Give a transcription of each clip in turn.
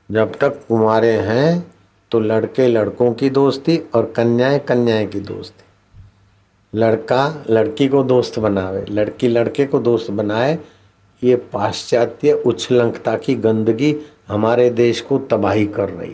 जब तक कुंवारे हैं तो लड़के लड़कों की दोस्ती और कन्याएं कन्याएं की दोस्ती। लड़का लड़की को दोस्त बनावे, लड़की लड़के को दोस्त बनाए। ये पाश्चात्य उच्छृंखलता की गंदगी हमारे देश को तबाही कर रही।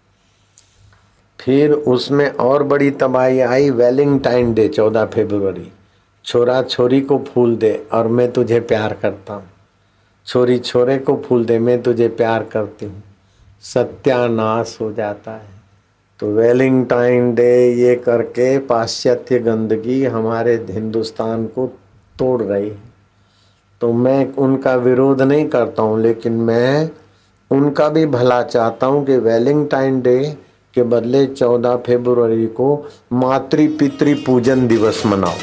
फिर उसमें और बड़ी तबाही आई वैलेंटाइन डे 14 फरवरी। छोरा छोरी को फूल दे और मैं तुझे प्यार करता हूँ, छोरी छोरे को फूल दे मैं तुझे प्यार करती हूँ। सत्यानाश हो जाता है। तो वैलेंटाइन डे ये करके पाश्चात्य गंदगी हमारे हिंदुस्तान को तोड़ रही है। तो मैं उनका विरोध नहीं करता हूँ, लेकिन मैं उनका भी भला चाहता हूँ कि वैलेंटाइन डे के बदले 14 फरवरी को मातृ पितृ पूजन दिवस मनाओ।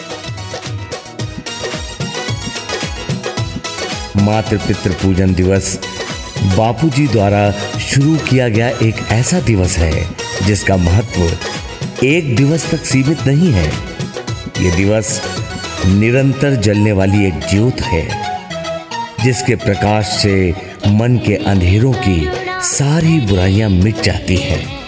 मातृ पितृ पूजन दिवस बापूजी द्वारा शुरू किया गया एक ऐसा दिवस है जिसका महत्व एक दिवस तक सीमित नहीं है। ये दिवस निरंतर जलने वाली एक ज्योत है जिसके प्रकाश से मन के अंधेरों की सारी बुराइयां मिट जाती हैं।